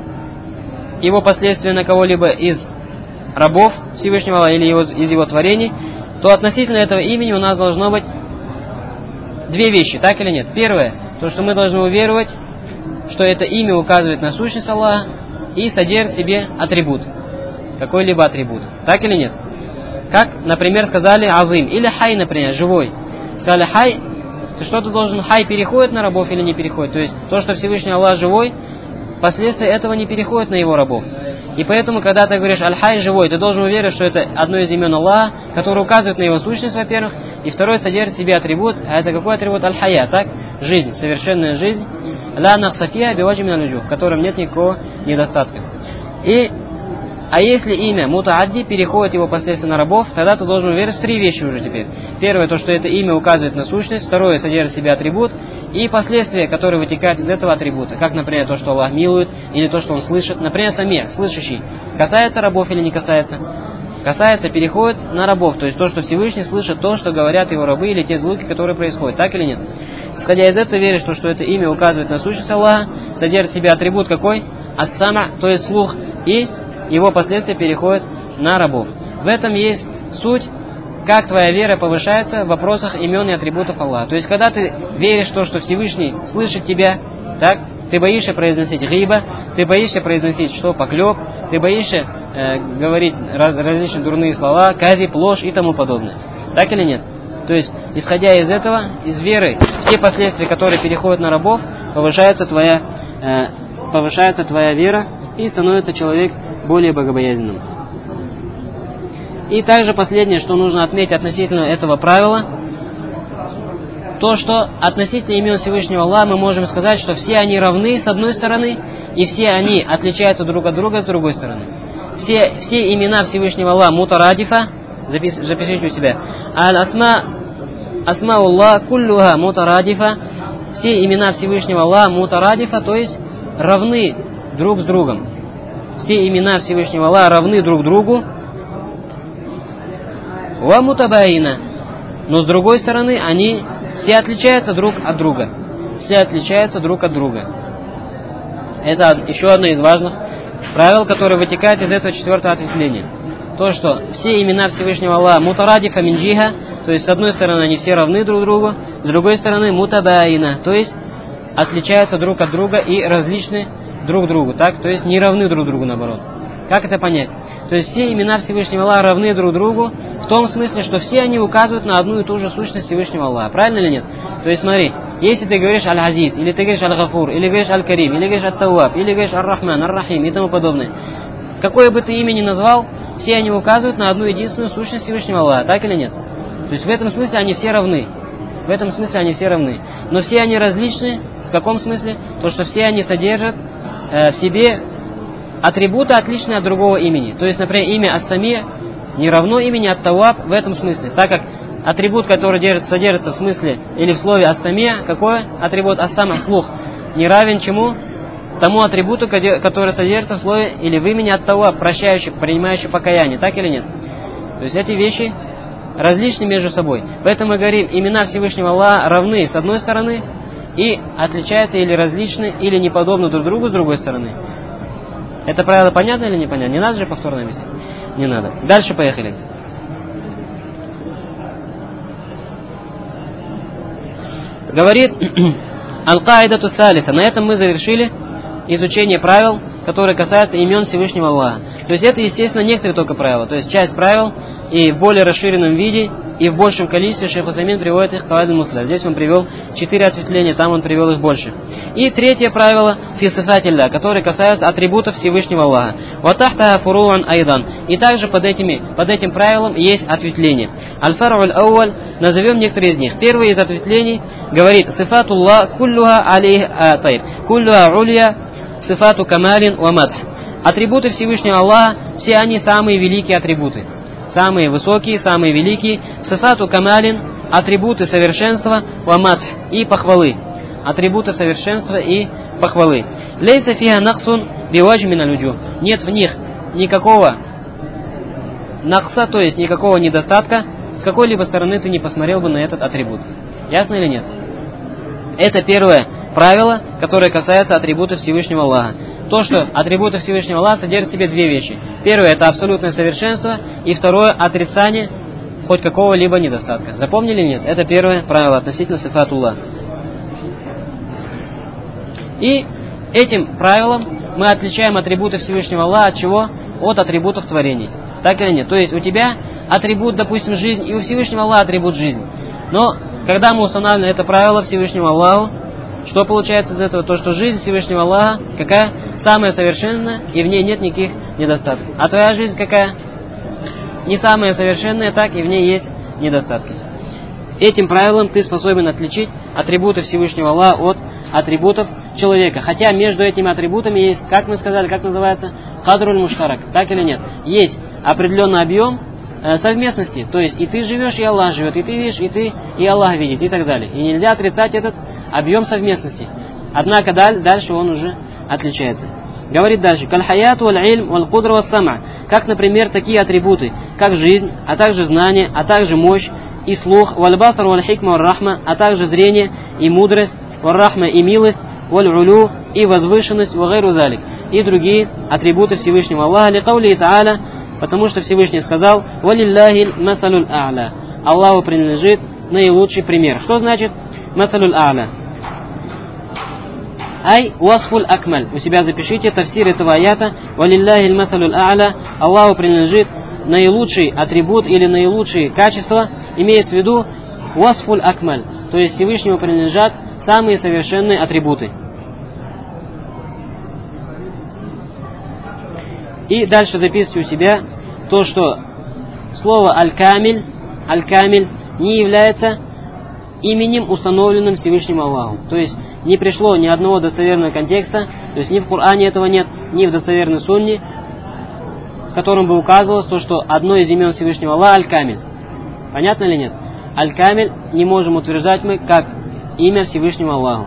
его последствия на кого-либо из рабов Всевышнего Аллаха или его, из его творений, то относительно этого имени у нас должно быть две вещи, так или нет? Первое, то, что мы должны уверовать, что это имя указывает на сущность Аллаха и содержит в себе атрибут, какой-либо атрибут, так или нет? Как, например, сказали азим или хай, например, живой. Сказали хай, то что ты должен, хай переходит на рабов или не переходит? То есть то, что Всевышний Аллах живой, последствия этого не переходят на его рабов. И поэтому, когда ты говоришь аль-хай живой, ты должен уверить, что это одно из имен Аллаха, которое указывает на его сущность, во-первых, и второе содержит в себе атрибут, а это какой атрибут? Аль-хая, так? Жизнь, совершенная жизнь, ла нахсафия биваджи мин аль-вуджух, в котором нет никакого недостатка. И, а если имя мутаадди переходит его последствия на рабов, тогда ты должен уверить в три вещи уже теперь. Первое, то, что это имя указывает на сущность, второе, содержит в себе атрибут, и последствия, которые вытекают из этого атрибута, как, например, то, что Аллах милует, или то, что Он слышит. Например, самия, слышащий, касается рабов или не касается? Касается, переходит на рабов, то есть то, что Всевышний слышит, то, что говорят его рабы, или те звуки, которые происходят, так или нет? Исходя из этого, веришь, что, что это имя указывает на сущность Аллаха, содержит в себе атрибут какой? Ас-сама, то есть слух, и его последствия переходят на рабов. В этом есть суть, как твоя вера повышается в вопросах имен и атрибутов Аллаха. То есть, когда ты веришь в то, что Всевышний слышит тебя, так, ты боишься произносить гиба, ты боишься произносить что? Поклеп, ты боишься э, говорить раз, различные дурные слова, казиб, ложь и тому подобное. Так или нет? То есть, исходя из этого, из веры, те последствия, которые переходят на рабов, повышается твоя, э, повышается твоя вера, и становится человек более богобоязненным. И также последнее, что нужно отметить относительно этого правила, то, что относительно имен Всевышнего Аллаха мы можем сказать, что все они равны с одной стороны, и все они отличаются друг от друга с другой стороны. Все, все имена Всевышнего Аллаха мутарадифа, запис, запишите у себя, аль-асма, асмауллах куллуха мутарадифа, все имена Всевышнего Аллаха мутарадифа, то есть равны друг с другом. Все имена Всевышнего Аллаха равны друг другу. Ва мутабаина. Но с другой стороны, они все отличаются друг от друга. Все отличаются друг от друга. Это еще одно из важных правил, которое вытекает из этого четвертого ответвления. То, что все имена Всевышнего Аллаха мутарадифа мин джиха, то есть с одной стороны они все равны друг другу, с другой стороны мутабаина, то есть отличаются друг от друга и различны друг другу, так? То есть не равны друг другу, наоборот. Как это понять? То есть все имена Всевышнего Аллаха равны друг другу в том смысле, что все они указывают на одну и ту же сущность Всевышнего Аллаха. Правильно или нет? То есть смотри, если ты говоришь Аль-Азиз, или ты говоришь Аль-Гафур, или говоришь Аль-Карим, или говоришь Ат-Тауаб, или говоришь Ар-Рахман, Ар-Рахим и тому подобное, какое бы ты имя ни назвал, все они указывают на одну единственную сущность Всевышнего Аллаха. Так или нет? То есть в этом смысле они все равны. В этом смысле они все равны. Но все они различны. В каком смысле? То, что все они содержат э, в себе атрибуты, отличные от другого имени. То есть, например, имя Ас-Сами не равно имени Ат-Тауаб в этом смысле. Так как атрибут, который держится, содержится в смысле или в слове Ас-Сами, какой атрибут? Ас-Сама, слух, не равен чему? Тому атрибуту, который содержится в слове или в имени Ат-Тауаб, прощающий, принимающий покаяние. Так или нет? То есть эти вещи различны между собой. Поэтому мы говорим, имена Всевышнего Аллаха равны с одной стороны и отличаются или различны, или не подобны друг другу с другой стороны. Это правило понятно или непонятно? Не надо же повторно объяснять? Не надо. Дальше поехали. Говорит Аль-Каидату Салиса. На этом мы завершили изучение правил, которые касаются имен Всевышнего Аллаха. То есть это, естественно, некоторые только правила. То есть часть правил и в более расширенном виде, и в большем количестве Шейх Усаймин приводит их в Каваид аль-Мусля. Здесь он привел четыре ответвления, там он привел их больше. И третье правило фи сифатилля, которое касается атрибутов Всевышнего Аллаха. Ва тахтаха фуруан айдан. И также под, этими, под этим правилом есть ответвления. Аль-фару аль-ауаль, назовем некоторые из них. Первое из ответвлений говорит сифатуллах куллуха алейх атайб. Куллуха улья сифату камалин ва мадх. атрибуты Всевышнего Аллаха, все они самые великие атрибуты. Самые высокие, самые великие. Сифату камалин, атрибуты совершенства, вамадх, и похвалы. Атрибуты совершенства и похвалы. Лейса фиха нахсун бивадж миналь вуджух. Нет в них никакого нахса, то есть никакого недостатка, с какой-либо стороны ты не посмотрел бы на этот атрибут. Ясно или нет? Это первое правило, которое касается атрибутов Всевышнего Аллаха. То, что атрибуты Всевышнего Аллаха содержат в себе две вещи. Первое — это абсолютное совершенство, и второе — отрицание хоть какого-либо недостатка. Запомнили или нет? Это первое правило относительно сифатуллах. И этим правилом мы отличаем атрибуты Всевышнего Аллаха от чего? От атрибутов творений. Так или нет? То есть у тебя атрибут, допустим, жизнь, и у Всевышнего Аллаха атрибут жизни. Но когда мы устанавливаем это правило Всевышнего Аллаху, что получается из этого? То, что жизнь Всевышнего Аллаха какая? Самая совершенная, и в ней нет никаких недостатков. А твоя жизнь какая? Не самая совершенная, так и в ней есть недостатки. Этим правилом ты способен отличить атрибуты Всевышнего Аллаха от атрибутов человека. Хотя между этими атрибутами есть, как мы сказали, как называется? Кадруль муштарак. Так или нет? Есть определенный объем э, совместности. То есть и ты живешь, и Аллах живет, и ты видишь, и ты, и Аллах видит, и так далее. И нельзя отрицать этот объем совместности. Однако даль, дальше он уже отличается. Говорит дальше. Каль-хаят валь-ильм валь-кудра вас-сама. Как, например, такие атрибуты, как жизнь, а также знание, а также мощь и слух, валь-басар валь-хикма валь-рахма, а также зрение и мудрость, валь-рахма и милость, валь-улю и возвышенность, вагайру залик, и другие атрибуты Всевышнего Аллаха, ли каули та'аля, потому что Всевышний сказал: валиллахи масалюль а'ля. Аллаху принадлежит наилучший пример. Что значит масалюль а'ля? Ай васфуль акмаль. У себя запишите тафсир этого аята. Валиллахи масалюль а'ля. Аллаху принадлежит наилучший атрибут или наилучшие качества. Имеется в виду васфуль акмаль. То есть Всевышнему принадлежат самые совершенные атрибуты. И дальше записывайте у себя то, что слово аль-камиль, аль-камиль не является именем, установленным Всевышним Аллахом. То есть не пришло ни одного достоверного контекста, то есть ни в Коране этого нет, ни в достоверной сунне, в котором бы указывалось то, что одно из имен Всевышнего Аллаха аль-камиль. Понятно или нет? Аль-камиль не можем утверждать мы как имя Всевышнего Аллаху.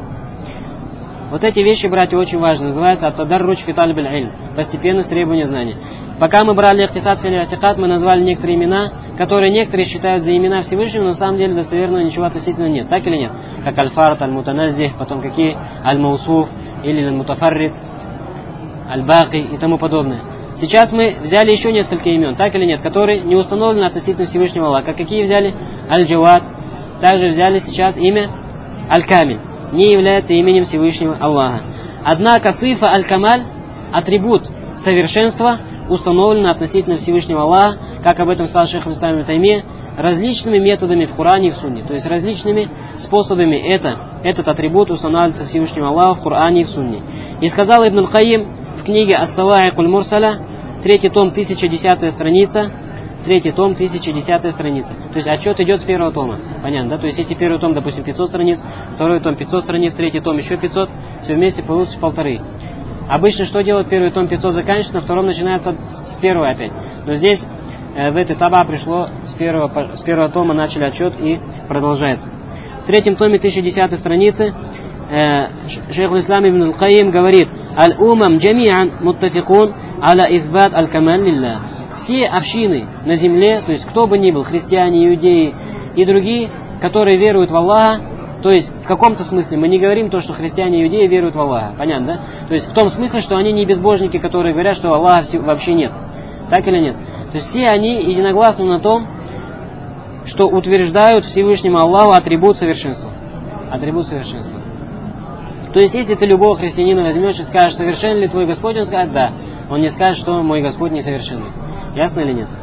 Вот эти вещи, братья, очень важны. Называется ат-тадарруч фи талибиль илм. Постепенность требования знания. Пока мы брали ихтисад фи аль-атикад, мы назвали некоторые имена, которые некоторые считают за имена Всевышнего, но на самом деле достоверного ничего относительно нет. Так или нет? Как аль-фард, аль-мутаназзих, потом какие? Аль-маусуф, или аль-мутафаррид, аль-баки и тому подобное. Сейчас мы взяли еще несколько имен, так или нет, которые не установлены относительно Всевышнего Аллаха. Как какие взяли? Аль-Джавад. Также взяли сейчас имя Аль-Камиль. Не является именем Всевышнего Аллаха. Однако сифа Аль-Камаль, атрибут совершенства, установлен относительно Всевышнего Аллаха, как об этом сказал шейх ибн ибн Таймия, различными методами в Коране и в Сунне. То есть различными способами это, этот атрибут устанавливается Всевышнему Аллаху в Коране и в Сунне. И сказал Ибн Аль-Кайим в книге Ас-Саваикуль Мурсаля, третий том, тысяча десятая страница, третий том, тысяча десятая страница. То есть отчет идет с первого тома. Понятно, да? То есть если первый том, допустим, пятьсот страниц, второй том пятьсот страниц, третий том еще пятьсот, все вместе получится полторы. Обычно что делают? Первый том пятьсот заканчивается, на втором начинается с первого опять. Но здесь э, в этой таба пришло с первого, с первого тома начали отчет и продолжается. В третьем томе тысяча десятой страницы э, шейх ислам ибн Аль-Кайим говорит: «Аль-умам джами'ан муттафикун аля избат аль-камаль лилля». Все общины на земле, то есть кто бы ни был, христиане, иудеи и другие, которые веруют в Аллаха, то есть в каком-то смысле мы не говорим то, что христиане и иудеи веруют в Аллаха, понятно, да? То есть в том смысле, что они не безбожники, которые говорят, что Аллаха вообще нет. Так или нет? То есть все они единогласны на том, что утверждают Всевышнему Аллаху атрибут совершенства. Атрибут совершенства. То есть если ты любого христианина возьмешь и скажешь: совершенен ли твой Господь, он скажет: да. Он не скажет, что мой Господь несовершенный. Ясно или нет?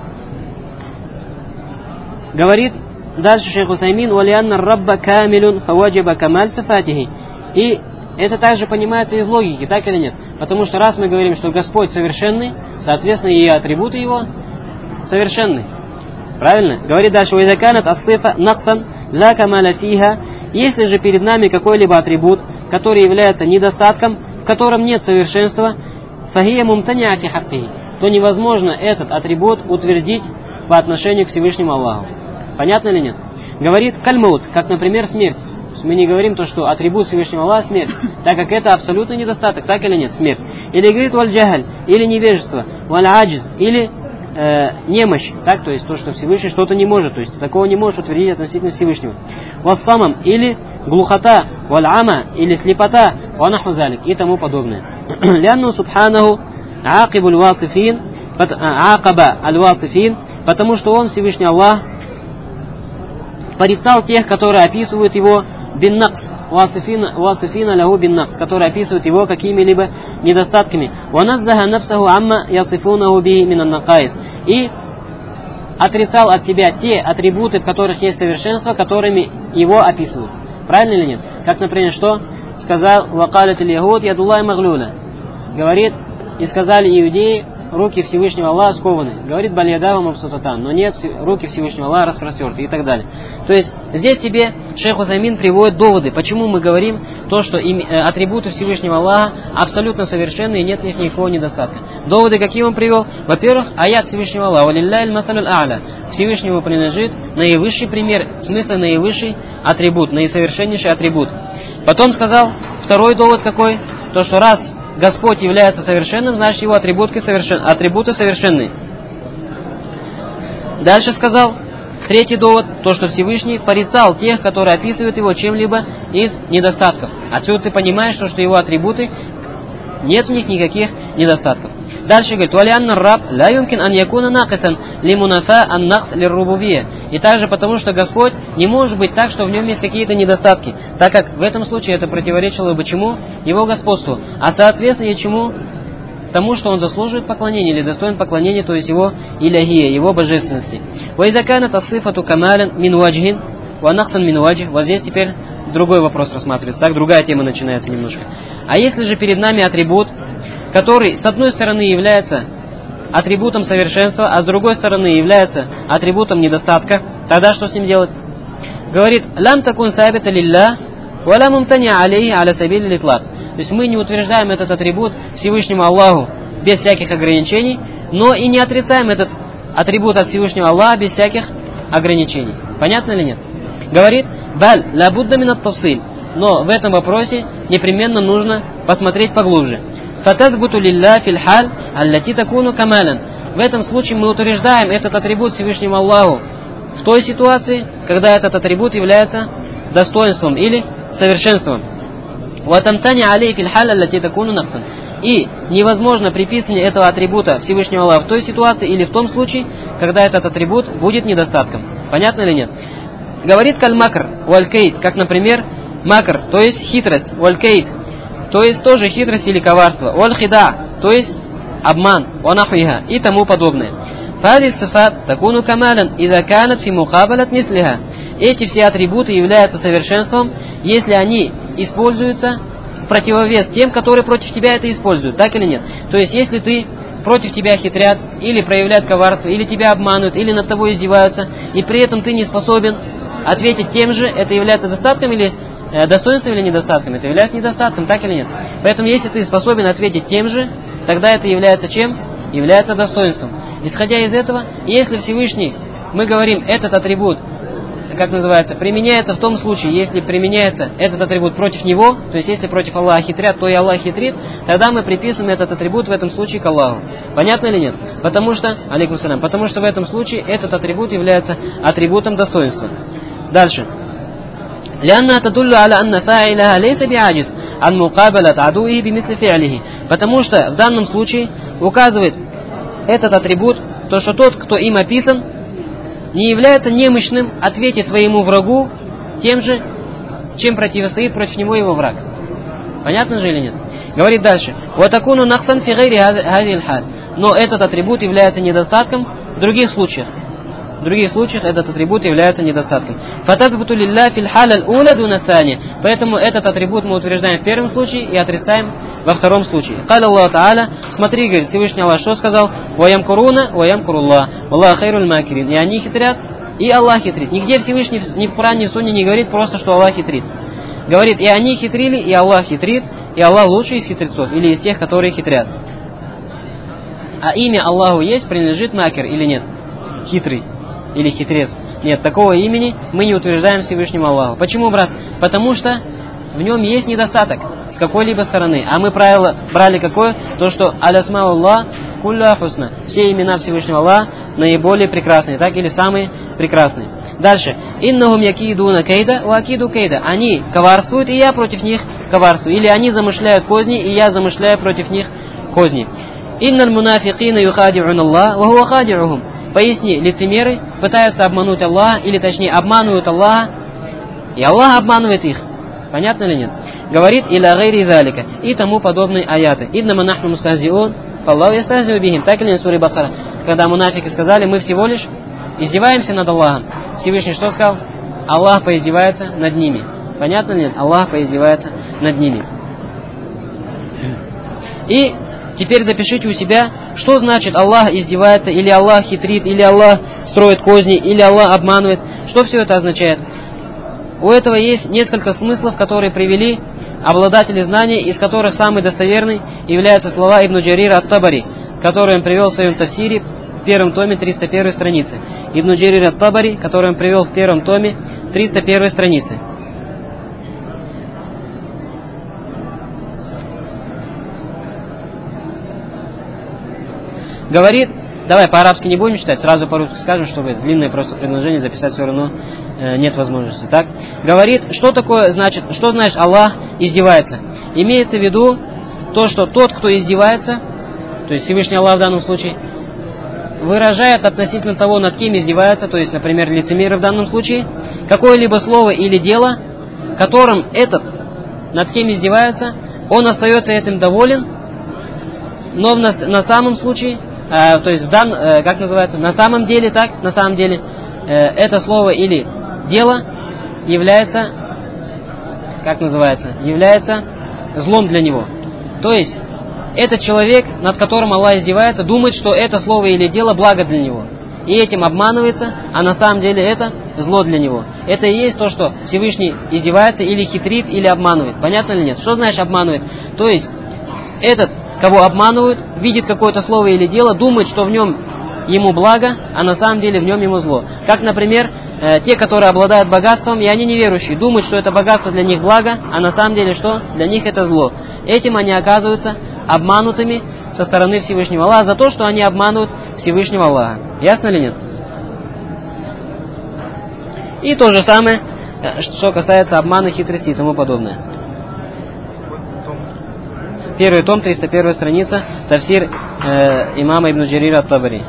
Говорит дальше шейх Утаймин: «Валианна рабба камилюн фаваджиба камаль сифатихи». И это также понимается из логики, так или нет? Потому что раз мы говорим, что Господь совершенный, соответственно, и атрибуты Его совершенны. Правильно? Говорит дальше: «Ва иза канат ас-сифа наксан ла камаля фиха». Если же перед нами какой-либо атрибут, который является недостатком, в котором нет совершенства, فهي ممتنعة في حقه, то невозможно этот атрибут утвердить по отношению к Всевышнему Аллаху. Понятно или нет? Говорит кальмаут, как, например, смерть. То есть мы не говорим то, что атрибут Всевышнего Аллаха смерть, так как это абсолютный недостаток, так или нет, смерть. Или говорит валь-джахаль, или невежество, валь-аджиз, или э, немощь, так, то есть то, что Всевышний что-то не может, то есть такого не может утвердить относительно Всевышнего. Вассамам, или глухота, валь-ама, или слепота, ванахузалик, и тому подобное. Лянну субханаху акибуль васифин, акаба аль-васифин, потому что он, Всевышний Аллах, порицал тех, которые описывают его бин-накс, васифина лаху бин-накс, которые описывают его какими-либо недостатками. Ваназзаха нафсаху амма ясифунаху би минан накаис. И отрицал от себя те атрибуты, в которых есть совершенство, которыми его описывают. Правильно или нет? Как, например, что сказал вакалят аль-яхуд ядуллахи маглуля. Говорит, и сказали иудеи, руки Всевышнего Аллаха скованы. Говорит балиядаху мабсутатан, но нет, руки Всевышнего Аллаха распростерты и так далее. То есть здесь тебе шейх Узаймин приводит доводы, почему мы говорим то, что им, э, атрибуты Всевышнего Аллаха абсолютно совершенны и нет в них никакого недостатка. Доводы какие он привел? Во-первых, аят Всевышнего Аллаха, валиллахи аль-масалюль а'ля, Всевышнему принадлежит наивысший пример, в смысле наивысший атрибут, наисовершеннейший атрибут. Потом сказал, второй довод какой? То, что раз Господь является совершенным, значит его атрибуты, совершен... атрибуты совершенны. Дальше сказал, третий довод, то, что Всевышний порицал тех, которые описывают его чем-либо из недостатков. Отсюда ты понимаешь, что, что его атрибуты, нет в них никаких недостатков. Дальше говорит, «Валианна раб ла юмкин ан якуна накисан лимунафа ан накс лиррубубия». И также потому, что Господь не может быть так, что в нем есть какие-то недостатки, так как в этом случае это противоречило бы чему? Его господству. А соответственно, чему? Тому, что он заслуживает поклонения или достоин поклонения, то есть его иляхия, его божественности. «Ваидакана тасифату камалан мин ваджхин ва наксан мин ваджх». Вот здесь теперь другой вопрос рассматривается, так, другая тема начинается немножко. А если же перед нами атрибут, который с одной стороны является атрибутом совершенства, а с другой стороны является атрибутом недостатка, тогда что с ним делать? Говорит, «Лам такун сабита лилля, ва ла мумтани алейхи аля сабили литлак». То есть мы не утверждаем этот атрибут Всевышнему Аллаху без всяких ограничений, но и не отрицаем этот атрибут от Всевышнего Аллаха без всяких ограничений. Понятно или нет? Говорит, «Баль ла будда минат тавсиль». Но в этом вопросе непременно нужно посмотреть поглубже. «Фатадбуту лилля фил халь аллати такуну камалан». В этом случае мы утверждаем этот атрибут Всевышнему Аллаху в той ситуации, когда этот атрибут является достоинством или совершенством. «Ватамтани алей фил халь аллати такуну наксан». И невозможно приписывание этого атрибута Всевышнему Аллаху в той ситуации или в том случае, когда этот атрибут будет недостатком. Понятно или нет? Говорит каль-макр валь-кейт, как, например, макр, то есть хитрость, валь-кейт, то есть тоже хитрость или коварство, валь-хида, то есть обман, ванахуиха и тому подобное. Фади сифат такуну камалан иза канат фи мукабалат мислиха. Эти все атрибуты являются совершенством, если они используются в противовес тем, которые против тебя это используют, так или нет? То есть если ты против тебя хитрят, или проявляют коварство, или тебя обманывают, или над тобой издеваются, и при этом ты не способен ответить тем же, это является достатком или э, достоинством или недостатком? Это является недостатком, так или нет? Поэтому если ты способен ответить тем же, тогда это является чем? Является достоинством. Исходя из этого, если Всевышний, мы говорим, этот атрибут, как называется, применяется в том случае, если применяется этот атрибут против него, то есть если против Аллаха хитрят, то и Аллах хитрит, тогда мы приписываем этот атрибут в этом случае к Аллаху. Понятно или нет? Потому что, алейкум салям, потому что в этом случае этот атрибут является атрибутом достоинства. Дальше. Потому что в данном случае указывает этот атрибут, то что тот, кто им описан, не является немощным ответить своему врагу тем же, чем противостоит против него его враг. Понятно же или нет? Говорит дальше. وَتَكُونُ نَقْصًا فِي غَيْرِ هَذِهِ الْحَالِ. Но этот атрибут является недостатком в других случаях. В других случаях этот атрибут является недостатком. فَتَثْبُتُ لِلَّهِ فِي الْحَالِ الْأُولَى دُونَ الثَّانِيَ. Поэтому этот атрибут мы утверждаем в первом случае и отрицаем во втором случае. قال الله تعالى. Смотри, говорит Всевышний Аллах, что сказал? وَيَمْكُرُونَ وَيَمْكُرُ اللَّهُ وَاللَّهُ خَيْرُ الْمَاكِرِينَ. И они хитрят, и Аллах хитрит. Нигде Всевышний ни в Коране, ни в Сунне не говорит просто, что Аллах хитрит. Говорит, и они хитрили, и Аллах хитрит, и Аллах лучший из хитрецов, или из тех, которые хитрят. А имя Аллаху есть, принадлежит макер или нет? Хитрый или хитрец. Нет, такого имени мы не утверждаем Всевышнему Аллаху. Почему, брат? Потому что в нем есть недостаток с какой-либо стороны. А мы правило брали какое? То, что алясмауллах кулля хусна. Все имена Всевышнего Аллаха наиболее прекрасные, так или самые прекрасные. Дальше. Иннахум якидуна кейда ва акиду кейда. Они коварствуют, и я против них коварствую. Или они замышляют козни, и я замышляю против них козни. Инналь мунафикина юхади'ун Аллах ва хуа хади'ухум. Поясни, лицемеры пытаются обмануть Аллаха, или точнее обманывают Аллаха, и Аллах обманывает их. Понятно или нет? Говорит иля гайри залика и тому подобные аяты. Иднама нахну мустазиун, фаллаху ястазиу бихим. Так или нет, сура Бакара. Когда мунафики сказали, мы всего лишь издеваемся над Аллахом. Всевышний что сказал? Аллах поиздевается над ними. Понятно или нет? Аллах поиздевается над ними. И теперь запишите у себя, что значит Аллах издевается, или Аллах хитрит, или Аллах строит козни, или Аллах обманывает. Что все это означает? У этого есть несколько смыслов, которые привели обладатели знаний, из которых самый достоверный являются слова Ибн Джарира ат-Табари, которые он привел в своем тафсире в первом томе триста первой страницы. Ибн Джарир ат-Табари, который он привел в первом томе триста первой страницы. Говорит, давай по-арабски не будем читать, сразу по-русски скажем, чтобы длинное просто предложение записать все равно э, нет возможности. Так? Говорит, что такое значит, что значит Аллах издевается? Имеется в виду то, что тот, кто издевается, то есть Всевышний Аллах в данном случае, выражает относительно того, над кем издевается, то есть, например, лицемеры в данном случае, какое-либо слово или дело, которым этот, над кем издевается, он остается этим доволен, но на, на самом случае, э, то есть, в дан, э, как называется, на самом деле, так, на самом деле, э, это слово или дело является, как называется, является злом для него. То есть, этот человек, над которым Аллах издевается, думает, что это слово или дело благо для него. И этим обманывается, а на самом деле это зло для него. Это и есть то, что Всевышний издевается или хитрит, или обманывает. Понятно или нет? Что значит обманывает? То есть, этот, кого обманывают, видит какое-то слово или дело, думает, что в нем ему благо, а на самом деле в нем ему зло. Как, например, э, те, которые обладают богатством, и они неверующие, думают, что это богатство для них благо, а на самом деле что? Для них это зло. Этим они оказываются обманутыми со стороны Всевышнего Аллаха за то, что они обманывают Всевышнего Аллаха. Ясно или нет? И то же самое, что касается обмана, хитрости и тому подобное. Первый том, триста первая страница, тафсир э, имама Ибн Джарира ат-Табари.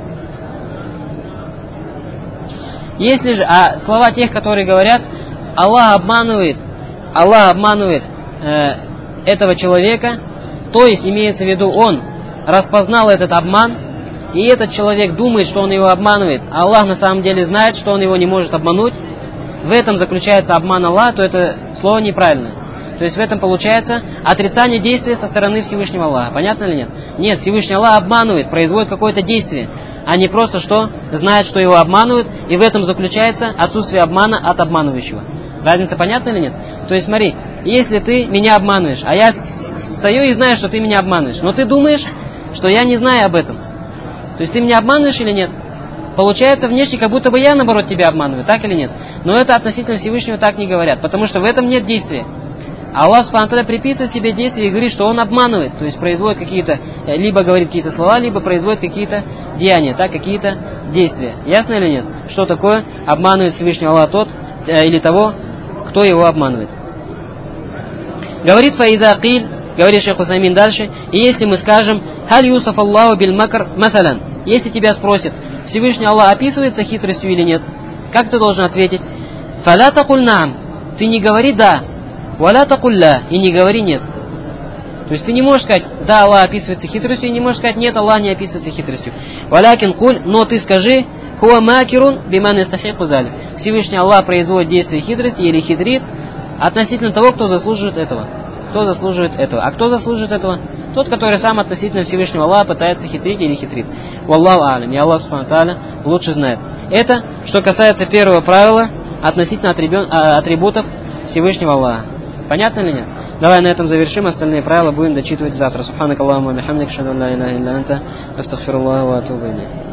Если же, а слова тех, которые говорят, Аллах обманывает, Аллах обманывает э, этого человека, то есть имеется в виду, он распознал этот обман, и этот человек думает, что он его обманывает, а Аллах на самом деле знает, что он его не может обмануть, в этом заключается обман Аллаха, то это слово неправильное. То есть в этом получается отрицание действия со стороны Всевышнего Аллаха. Понятно или нет? Нет, Всевышний Аллах обманывает, производит какое-то действие, а не просто что знает, что его обманывают, и в этом заключается отсутствие обмана от обманывающего. Разница понятна или нет? То есть смотри, если ты меня обманываешь, а я стою и знаю, что ты меня обманываешь, но ты думаешь, что я не знаю об этом. То есть ты меня обманываешь или нет? Получается внешне, как будто бы я, наоборот, тебя обманываю, так или нет? Но это относительно Всевышнего так не говорят, потому что в этом нет действия. Аллах Субхану ва Тааля приписывает себе действия и говорит, что он обманывает, то есть производит какие-то, либо говорит какие-то слова, либо производит какие-то деяния, так, какие-то действия. Ясно или нет? Что такое обманывает Всевышний Аллах тот или того, кто его обманывает? Говорит Фаида Киль, говорит шейх Усаймин дальше, и если мы скажем, халь юсаф Аллаху биль макр маталян, если тебя спросят, Всевышний Аллах описывается хитростью или нет, как ты должен ответить? Фаля такуль наам, ты не говори да, валя такуль ла, и не говори нет. То есть ты не можешь сказать, да, Аллах описывается хитростью, и не можешь сказать, нет, Аллах не описывается хитростью. Валякин куль, но ты скажи, хуа макирун биман истахику залик. Всевышний Аллах производит действие хитрости или хитрит относительно того, кто заслуживает этого. Кто заслуживает этого. А кто заслуживает этого? Тот, который сам относительно Всевышнего Аллаха пытается хитрить или хитрит. Валлаху алям. И Аллах Субхану ва Тааля лучше знает. Это, что касается первого правила относительно атрибутов Всевышнего Аллаха. Понятно или нет? Давай на этом завершим, остальные правила будем дочитывать завтра. Субханак Аллахумма бихамдик, ашхаду ан ла иляха илля анта, астагфируллаха ва атубу илейх.